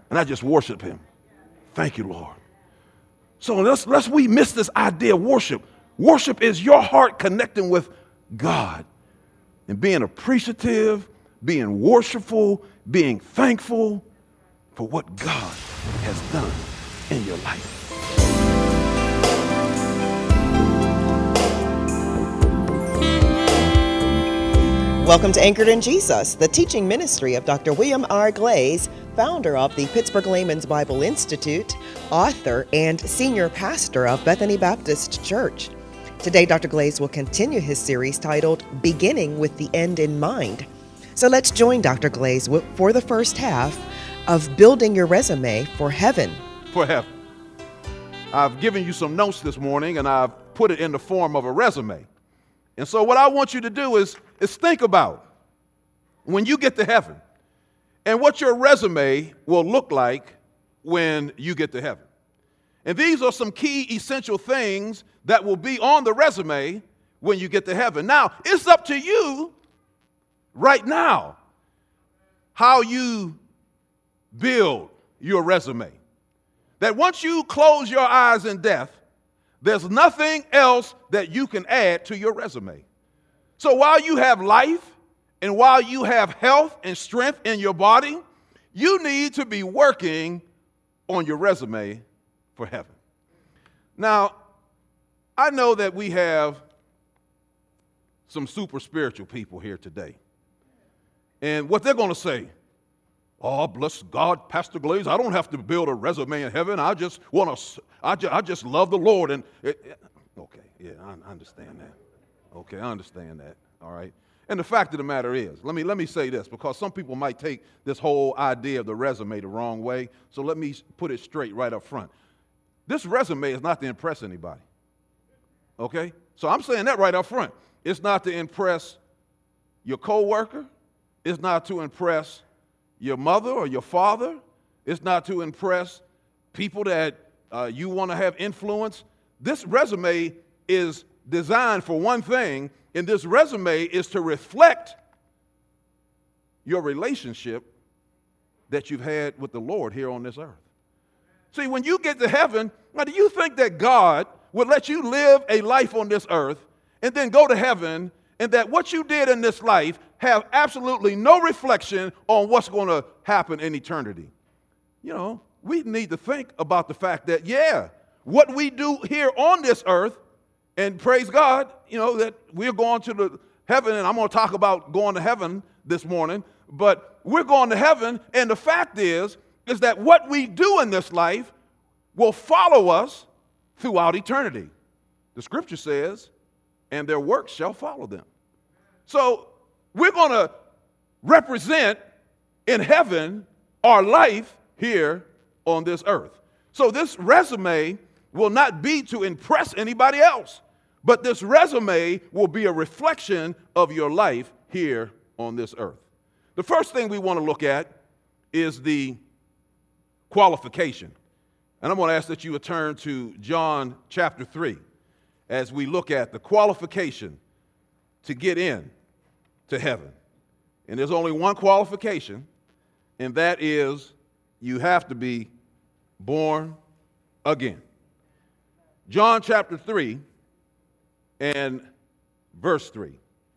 And I just worship him. Thank you, Lord. So lest we miss this idea of worship. Worship is your heart connecting with God and being appreciative, being worshipful, being thankful for what God has done in your life. Welcome to Anchored in Jesus, the teaching ministry of Dr. William R. Glaze, founder of the Pittsburgh Layman's Bible Institute, author, and senior pastor of Bethany Baptist Church. Today, Dr. Glaze will continue his series titled Beginning with the End in Mind. So let's join Dr. Glaze for the first half of Building Your Resume for Heaven. For heaven. I've given you some notes this morning, and I've put it in the form of a resume. And so what I want you to do is think about when you get to heaven and what your resume will look like when you get to heaven. And these are some key essential things that will be on the resume when you get to heaven. Now, it's up to you right now how you build your resume. That once you close your eyes in death, there's nothing else that you can add to your resume. So while you have life and while you have health and strength in your body, you need to be working on your resume for heaven. Now, I know that we have some super spiritual people here today. And what they're going to say, oh, bless God, Pastor Glaze, I don't have to build a resume in heaven. I just love the Lord. And okay, yeah, I understand that. Okay, I understand that. All right. And the fact of the matter is, let me say this, because some people might take this whole idea of the resume the wrong way. So let me put it straight right up front. This resume is not to impress anybody. Okay? So I'm saying that right up front. It's not to impress your coworker. It's not to impress your mother or your father. It's not to impress people that you want to have influence. This resume is designed for one thing, and this resume is to reflect your relationship that you've had with the Lord here on this earth. See, when you get to heaven, now do you think that God would let you live a life on this earth and then go to heaven, and that what you did in this life have absolutely no reflection on what's going to happen in eternity? You know, we need to think about the fact that, yeah, what we do here on this earth, and praise God, you know, that we're going to the heaven, and I'm going to talk about going to heaven this morning, but we're going to heaven, and the fact is that what we do in this life will follow us throughout eternity. The scripture says, and their works shall follow them. So we're going to represent in heaven our life here on this earth. So this resume will not be to impress anybody else, but this resume will be a reflection of your life here on this earth. The first thing we want to look at is the qualification. And I'm going to ask that you would turn to John chapter 3 as we look at the qualification to get in to heaven. And there's only one qualification, and that is you have to be born again. John chapter 3 and verse 3.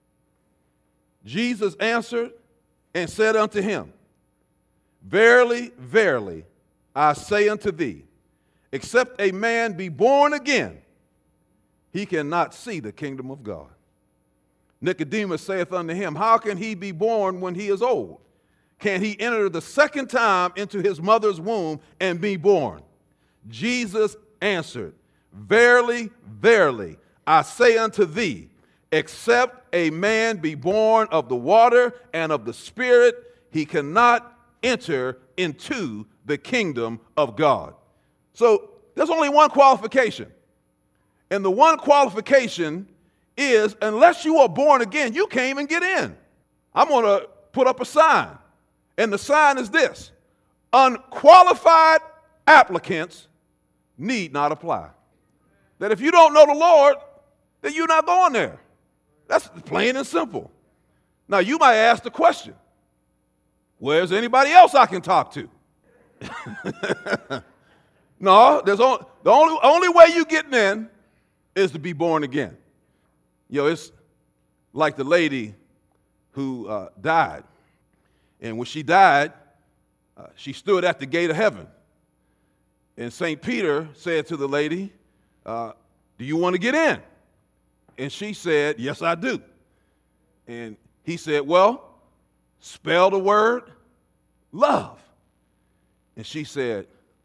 Jesus answered and said unto him, Verily, verily, I say unto thee, except a man be born again, he cannot see the kingdom of God. Nicodemus saith unto him, How can he be born when he is old? Can he enter the second time into his mother's womb and be born? Jesus answered, Verily, verily, I say unto thee, except a man be born of the water and of the Spirit, he cannot enter into the kingdom of God. So there's only one qualification. And the one qualification is, unless you are born again, you can't even get in. I'm going to put up a sign. And the sign is this: unqualified applicants need not apply. That if you don't know the Lord, then you're not going there. That's plain and simple. Now, you might ask the question, where's anybody else I can talk to? No, the only way you getting in is to be born again. It's like the lady who died. And when she died, she stood at the gate of heaven. And St. Peter said to the lady, do you want to get in? And she said, yes, I do. And he said, well, spell the word love. And she said,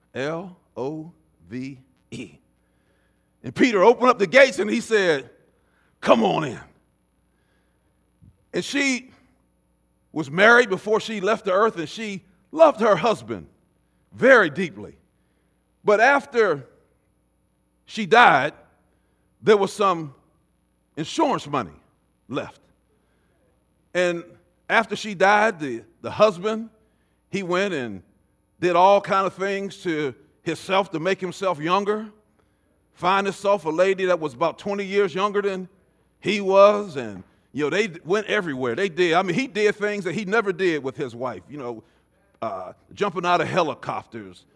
L-O-V-E. And Peter opened up the gates and he said, come on in. And she was married before she left the earth, and she loved her husband very deeply. But after she died, there was some insurance money left. And after she died, the husband, he went and did all kind of things to himself to make himself younger, find himself a lady that was about 20 years younger than he was, and they went everywhere. They did. I mean, he did things that he never did with his wife, jumping out of helicopters,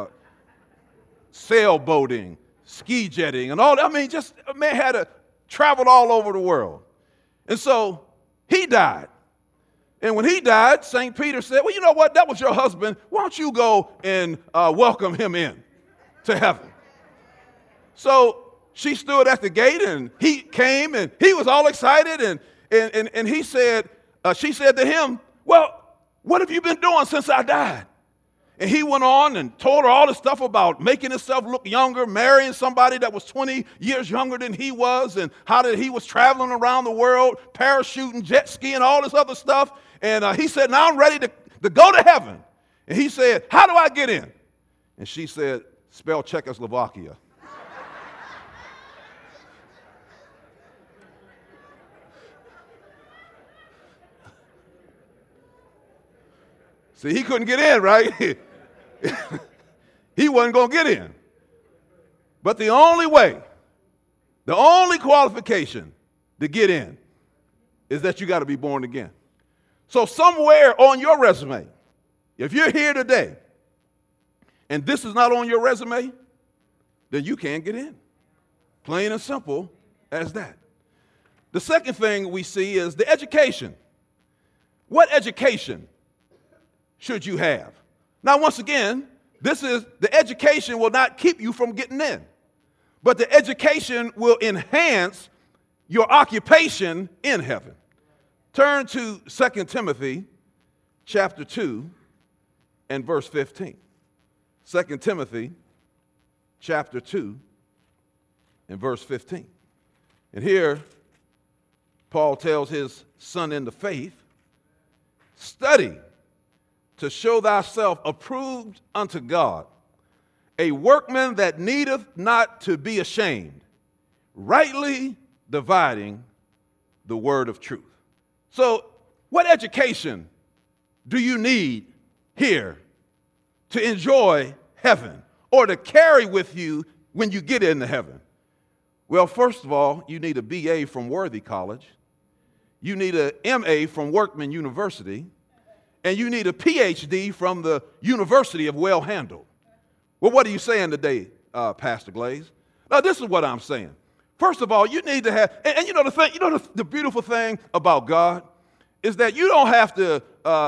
sailboating, ski jetting, and all that. I mean, just a man had to travel all over the world. And so he died. And when he died, St. Peter said, well, you know what? That was your husband. Why don't you go and welcome him in to heaven? So she stood at the gate, and he came, and he was all excited, and he said, she said to him, well, what have you been doing since I died? And he went on and told her all the stuff about making himself look younger, marrying somebody that was 20 years younger than he was, and how that he was traveling around the world, parachuting, jet skiing, all this other stuff. And he said, now I'm ready to go to heaven. And he said, how do I get in? And she said, spell Czechoslovakia. See, he couldn't get in, right? He wasn't going to get in. But the only way, the only qualification to get in is that you got to be born again. So somewhere on your resume, if you're here today and this is not on your resume, then you can't get in. Plain and simple as that. The second thing we see is the education. What education should you have? Now, once again, the education will not keep you from getting in, but the education will enhance your occupation in heaven. Turn to 2 Timothy chapter 2 and verse 15. 2 Timothy chapter 2 and verse 15. And here, Paul tells his son in the faith, study to show thyself approved unto God, a workman that needeth not to be ashamed, rightly dividing the word of truth. So, what education do you need here to enjoy heaven or to carry with you when you get into heaven? Well, first of all, you need a BA from Worthy College. You need an MA from Workman University. And you need a PhD from the University of Well Handled. Well, what are you saying today, Pastor Glaze? Now, this is what I'm saying. First of all, you need to have, and the beautiful thing about God is that you don't have to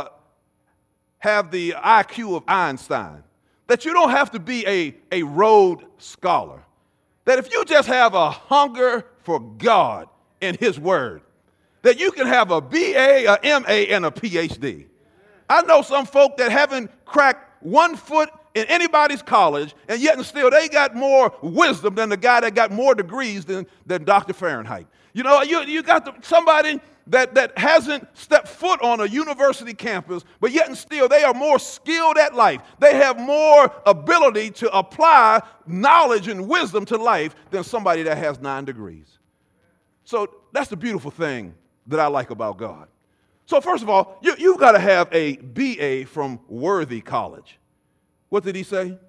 have the IQ of Einstein, that you don't have to be a Rhodes Scholar, that if you just have a hunger for God and His Word, that you can have a BA, a MA, and a PhD. I know some folk that haven't cracked one foot in anybody's college, and yet and still they got more wisdom than the guy that got more degrees than Dr. Fahrenheit. You got somebody that hasn't stepped foot on a university campus, but yet and still they are more skilled at life. They have more ability to apply knowledge and wisdom to life than somebody that has 9 degrees. So that's the beautiful thing that I like about God. So first of all, you've got to have a BA from Worthy College. What did he say?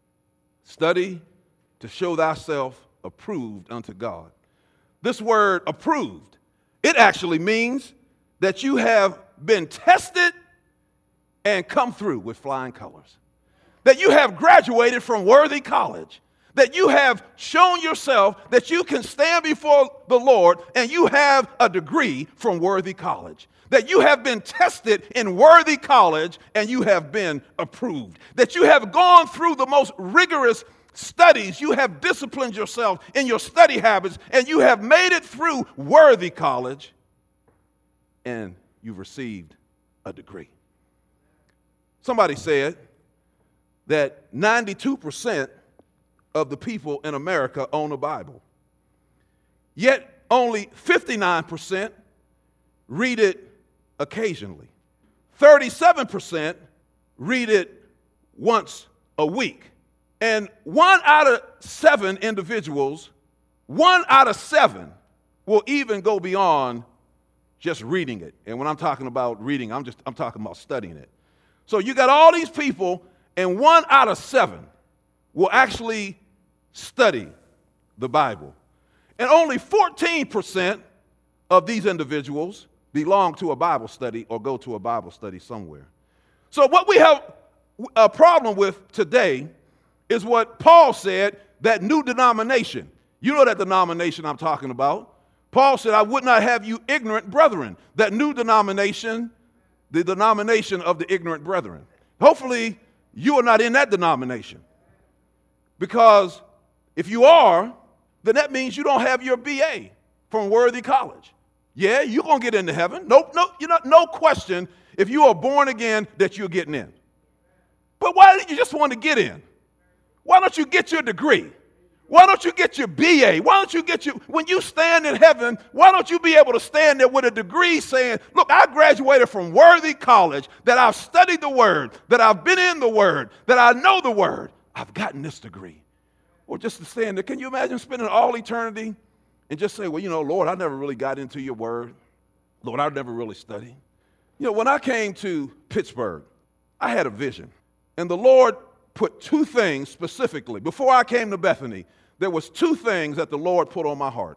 Study to show thyself approved unto God. This word approved, it actually means that you have been tested and come through with flying colors. that you have graduated from Worthy College, that you have shown yourself that you can stand before the Lord and you have a degree from Worthy College, that you have been tested in Worthy College and you have been approved, that you have gone through the most rigorous studies, you have disciplined yourself in your study habits, and you have made it through Worthy College, and you've received a degree. Somebody said that 92% of the people in America own a Bible, yet only 59% read it occasionally. 37% read it once a week. And 1 out of 7 individuals, 1 out of 7 will even go beyond just reading it. And when I'm talking about reading, I'm talking about studying it. So you got all these people, and 1 out of 7 will actually study the Bible. And only 14% of these individuals belong to a Bible study or go to a Bible study somewhere. So what we have a problem with today is what Paul said, that new denomination. You know that denomination I'm talking about. Paul said, I would not have you ignorant brethren. That new denomination, the denomination of the ignorant brethren. Hopefully, you are not in that denomination. Because if you are, then that means you don't have your BA from Worthy College. Yeah, you're going to get into heaven. No question if you are born again that you're getting in. But why did you just want to get in? Why don't you get your degree? Why don't you get your BA? Why don't you get when you stand in heaven, why don't you be able to stand there with a degree saying, look, I graduated from Worthy College, that I've studied the Word, that I've been in the Word, that I know the Word. I've gotten this degree. Or just to stand there, can you imagine spending all eternity and just say, well, Lord, I never really got into your Word. Lord, I never really studied. When I came to Pittsburgh, I had a vision. And the Lord put 2 things specifically. Before I came to Bethany, there was 2 things that the Lord put on my heart.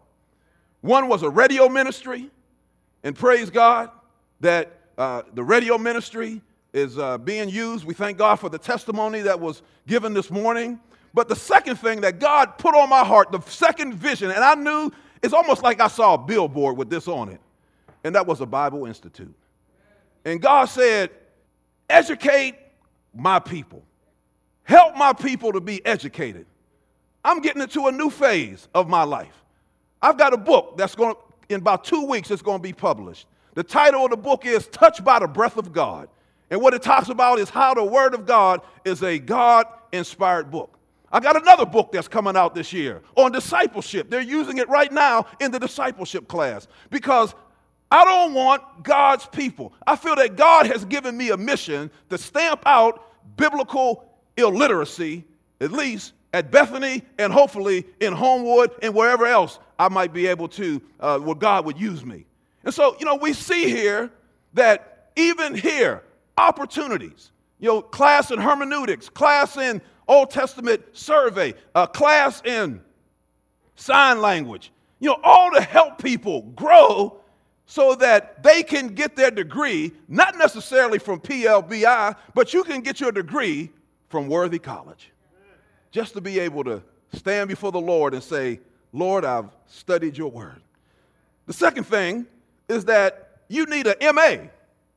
One was a radio ministry, and praise God that the radio ministry is being used. We thank God for the testimony that was given this morning. But the second thing that God put on my heart, the second vision, and I knew, it's almost like I saw a billboard with this on it, and that was a Bible Institute. And God said, educate my people. Help my people to be educated. I'm getting into a new phase of my life. I've got a book that's going to, in about 2 weeks, it's going to be published. The title of the book is Touched by the Breath of God. And what it talks about is how the Word of God is a God-inspired book. I got another book that's coming out this year on discipleship. They're using it right now in the discipleship class because I don't want God's people. I feel that God has given me a mission to stamp out biblical illiteracy, at least at Bethany and hopefully in Homewood and wherever else I might be able to, where God would use me. And so, we see here that even here, opportunities, class in hermeneutics, class in Old Testament survey, a class in sign language, all to help people grow so that they can get their degree, not necessarily from PLBI, but you can get your degree from Worthy College. Just to be able to stand before the Lord and say, Lord, I've studied your word. The second thing is that you need an MA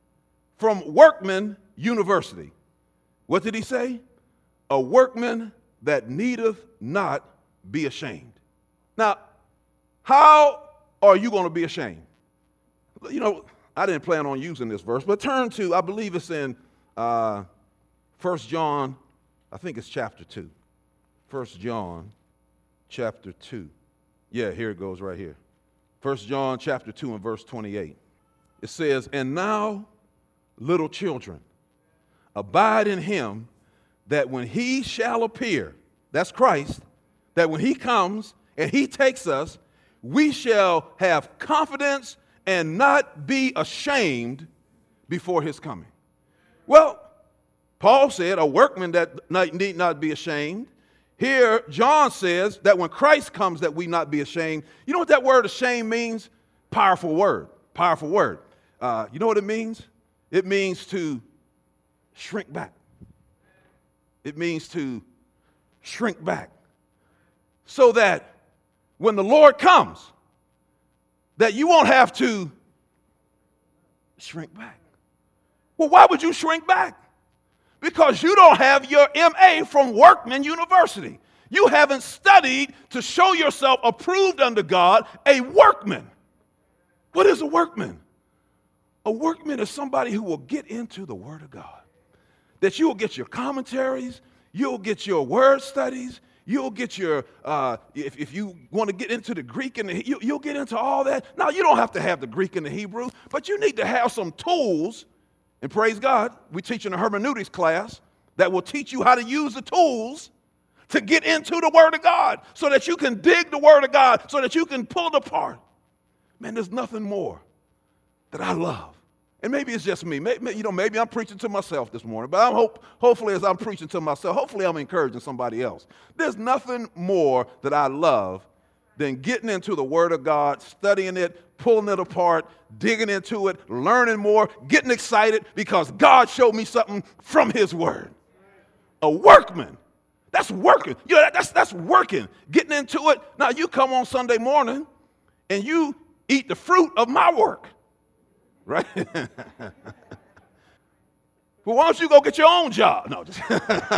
from Workman University. What did he say? A workman that needeth not be ashamed. Now, how are you going to be ashamed? I didn't plan on using this verse, but turn to, I believe it's in 1 John, I think it's chapter 2. 1 John chapter 2. Yeah, here it goes right here. 1 John chapter 2 and verse 28. It says, and now, little children, abide in him, that when he shall appear, that's Christ, that when he comes and he takes us, we shall have confidence and not be ashamed before his coming. Well, Paul said a workman that need not be ashamed. Here, John says that when Christ comes that we not be ashamed. You know what that word ashamed means? Powerful word. Powerful word. You know what it means? It means to shrink back. It means to shrink back. So that when the Lord comes, that you won't have to shrink back. Well, why would you shrink back? Because you don't have your MA from Workman University. You haven't studied to show yourself approved unto God, a workman. What is a workman? A workman is somebody who will get into the Word of God. That you will get your commentaries, you'll get your word studies, you'll get your, if you want to get into the Greek and you'll get into all that. Now, you don't have to have the Greek and the Hebrew, but you need to have some tools. And praise God, we teach in a hermeneutics class that will teach you how to use the tools to get into the Word of God so that you can dig the Word of God, so that you can pull it apart. Man, there's nothing more that I love. And maybe it's just me. Maybe I'm preaching to myself this morning, but hopefully as I'm preaching to myself, hopefully I'm encouraging somebody else. There's nothing more that I love than getting into the Word of God, studying it, pulling it apart, digging into it, learning more, getting excited because God showed me something from His Word. A workman. That's working. That's working. Getting into it. Now, you come on Sunday morning and you eat the fruit of my work. Right? Well, why don't you go get your own job? No, just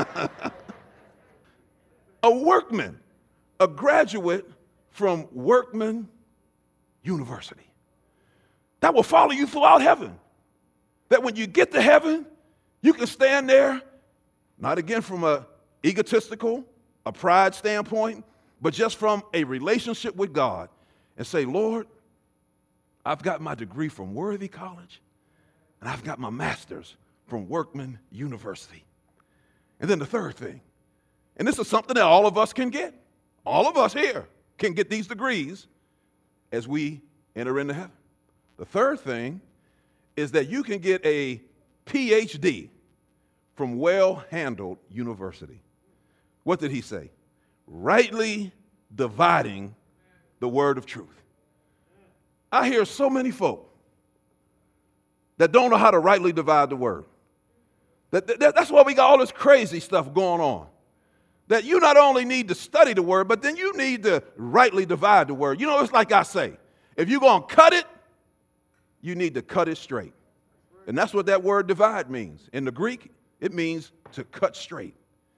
a workman, a graduate from Workman University. That will follow you throughout heaven. That when you get to heaven, you can stand there, not again from a egotistical, a pride standpoint, but just from a relationship with God and say, Lord, I've got my degree from Worthy College, and I've got my master's from Workman University. And then the third thing, and this is something that all of us can get. All of us here can get these degrees as we enter into heaven. The third thing is that you can get a PhD from Well-Handled University. What did he say? Rightly dividing the word of truth. I hear so many folk that don't know how to rightly divide the word. That's why we got all this crazy stuff going on. That you not only need to study the word, but then you need to rightly divide the word. You know, it's like I say, if you're going to cut it, you need to cut it straight. And that's what that word divide means. In the Greek, it means to cut straight.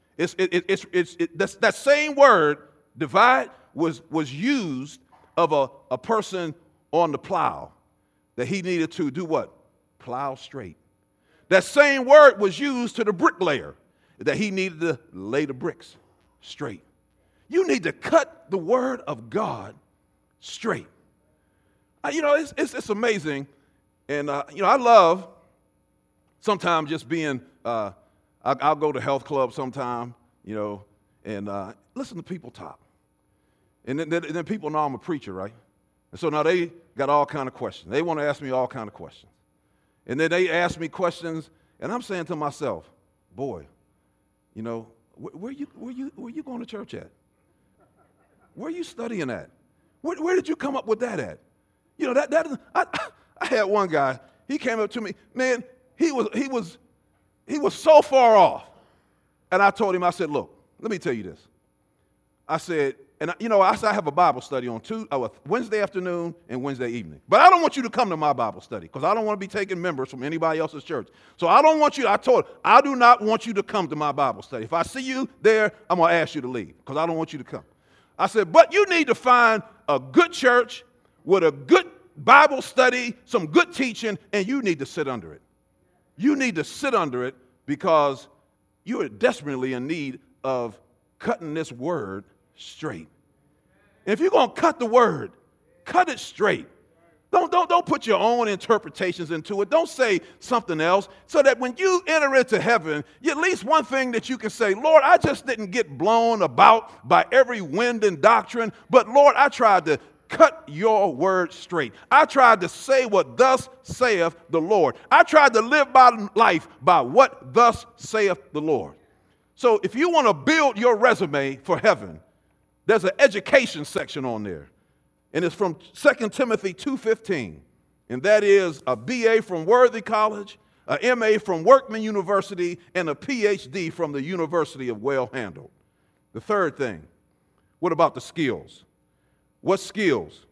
That same word, divide, was used of a person on the plow, that he needed to do what? Plow straight. That same word was used to the bricklayer, that he needed to lay the bricks straight. You need to cut the word of God straight. It's amazing. And, I love sometimes just being, I'll go to health club sometime, and listen to people talk. And then people know I'm a preacher, right? And so now they got all kind of questions. They want to ask me all kind of questions. And then they ask me questions, and I'm saying to myself, boy, where you going to church at? Where are you studying at? Where did you come up with that at? I had one guy, he came up to me, man, he was so far off. And I told him, I said, look, let me tell you this. I said, and I have a Bible study on Wednesday afternoon and Wednesday evening. But I don't want you to come to my Bible study because I don't want to be taking members from anybody else's church. So I do not want you to come to my Bible study. If I see you there, I'm going to ask you to leave because I don't want you to come. I said, but you need to find a good church with a good Bible study, some good teaching, and you need to sit under it. You need to sit under it because you are desperately in need of cutting this word straight. If you're going to cut the word, cut it straight. Don't put your own interpretations into it. Don't say something else so that when you enter into heaven, at least one thing that you can say, Lord, I just didn't get blown about by every wind and doctrine, but Lord, I tried to cut your word straight. I tried to say what thus saith the Lord. I tried to live by life by what thus saith the Lord. So if you want to build your resume for heaven, there's an education section on there. And it's from 2 Timothy 2:15. And that is a BA from Worthy College, a MA from Workman University, and a PhD from the University of Well Handled. The third thing, what about the skills? What skills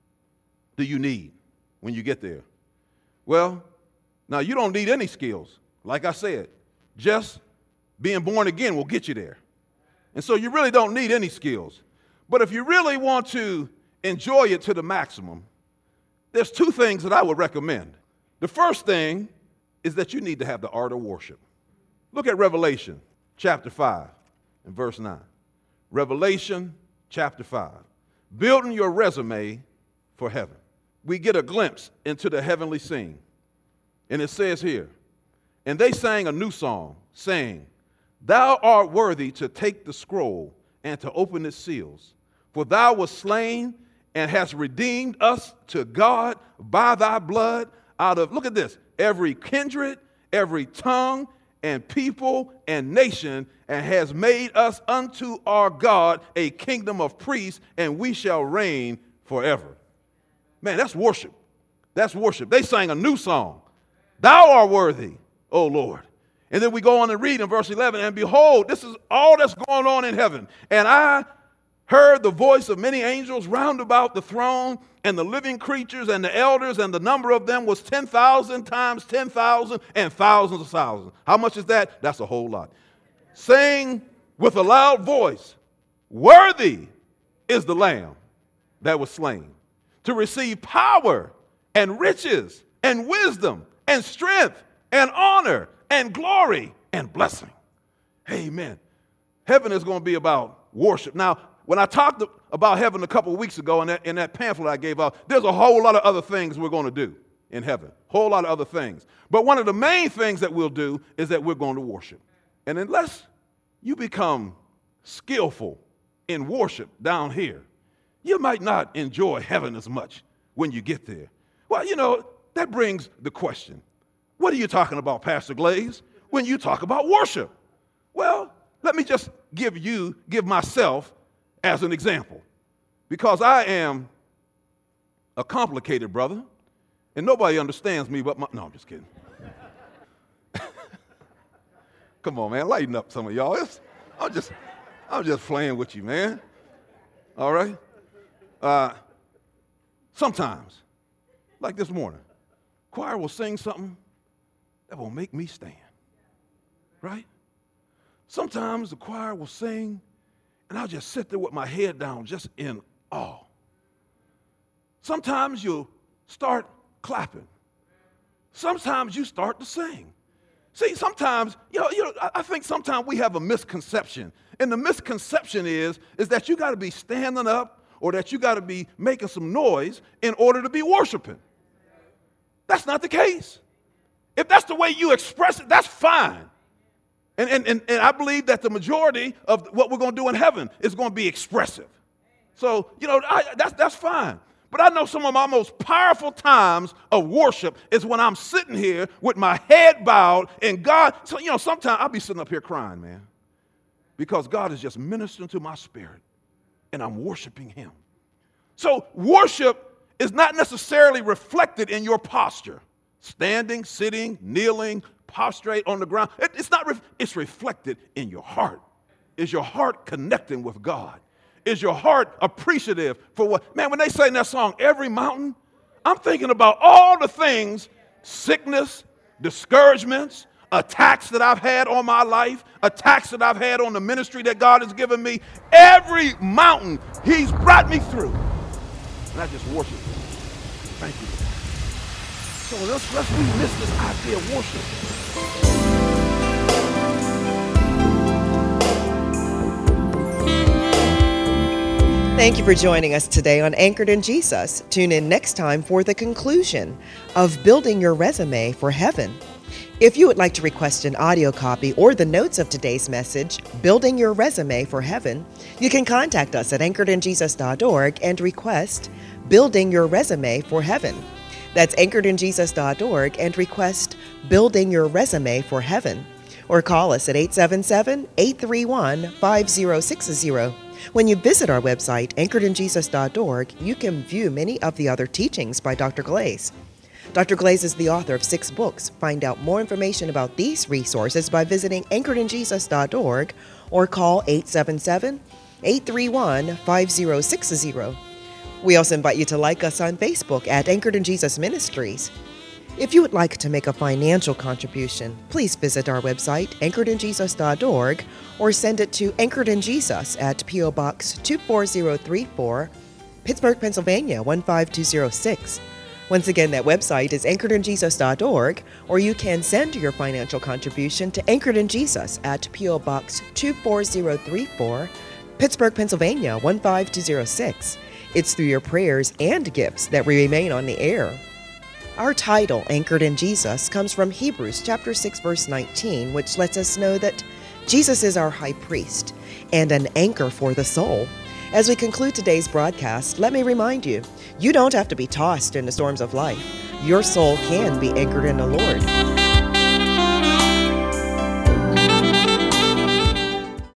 do you need when you get there? Well, now you don't need any skills. Like I said, just being born again will get you there. And so you really don't need any skills. But if you really want to enjoy it to the maximum, there's two things that I would recommend. The first thing is that you need to have the art of worship. Look at Revelation chapter 5 and verse 9. Revelation chapter 5. Building your resume for heaven. We get a glimpse into the heavenly scene. And it says here, and they sang a new song, saying, Thou art worthy to take the scroll and to open its seals. For thou wast slain and hast redeemed us to God by thy blood out of, look at this, every kindred, every tongue, and people and nation, and has made us unto our God a kingdom of priests, and we shall reign forever. Man, that's worship. That's worship. They sang a new song. Thou art worthy, O Lord. And then we go on and read in verse 11, and behold, this is all that's going on in heaven. And I heard the voice of many angels round about the throne, and the living creatures and the elders, and the number of them was 10,000 times 10,000 and thousands of thousands. How much is that? That's a whole lot. Saying with a loud voice, Worthy is the Lamb that was slain to receive power and riches and wisdom and strength and honor and glory and blessing. Amen. Heaven is going to be about worship. Now, when I talked about heaven a couple of weeks ago in that pamphlet I gave out, there's a whole lot of other things we're going to do in heaven. Whole lot of other things. But one of the main things that we'll do is that we're going to worship. And unless you become skillful in worship down here, you might not enjoy heaven as much when you get there. Well, you know, that brings the question, what are you talking about, Pastor Glaze, when you talk about worship? Well, let me just give myself as an example, because I am a complicated brother, and nobody understands me but no, I'm just kidding. Come on, man, lighten up some of y'all. I'm just playing with you, man. All right? Sometimes, like this morning, choir will sing something that will make me stand, right? Sometimes the choir will sing, and I'll just sit there with my head down, just in awe. Sometimes you'll start clapping. Sometimes you start to sing. See, sometimes, I think sometimes we have a misconception. And the misconception is that you got to be standing up or that you got to be making some noise in order to be worshiping. That's not the case. If that's the way you express it, that's fine. And I believe that the majority of what we're going to do in heaven is going to be expressive. So, that's fine. But I know some of my most powerful times of worship is when I'm sitting here with my head bowed and God, so, sometimes I'll be sitting up here crying, man, because God is just ministering to my spirit and I'm worshiping him. So worship is not necessarily reflected in your posture, standing, sitting, kneeling, prostrate on the ground. It's reflected in your heart. Is your heart connecting with God? Is your heart appreciative for what? Man, when they sing that song, Every Mountain, I'm thinking about all the things, sickness, discouragements, attacks that I've had on my life, attacks that I've had on the ministry that God has given me. Every mountain he's brought me through. And I just worship him. Thank you. So let's miss this idea of worship. Thank you for joining us today on Anchored in Jesus. Tune in next time for the conclusion of Building Your Resume for Heaven. If you would like to request an audio copy or the notes of today's message, Building Your Resume for Heaven, you can contact us at anchoredinjesus.org and request Building Your Resume for Heaven. That's anchoredinjesus.org and request Building Your Resume for Heaven. Or call us at 877-831-5060. When you visit our website, anchoredinjesus.org, you can view many of the other teachings by Dr. Glaze. Dr. Glaze is the author of 6 books. Find out more information about these resources by visiting anchoredinjesus.org or call 877-831-5060. We also invite you to like us on Facebook at Anchored in Jesus Ministries. If you would like to make a financial contribution, please visit our website, anchoredinjesus.org, or send it to Anchored in Jesus at P.O. Box 24034, Pittsburgh, Pennsylvania 15206. Once again, that website is anchoredinjesus.org, or you can send your financial contribution to Anchored in Jesus at P.O. Box 24034, Pittsburgh, Pennsylvania 15206. It's through your prayers and gifts that we remain on the air. Our title, Anchored in Jesus, comes from Hebrews chapter 6, verse 19, which lets us know that Jesus is our high priest and an anchor for the soul. As we conclude today's broadcast, let me remind you, you don't have to be tossed in the storms of life. Your soul can be anchored in the Lord.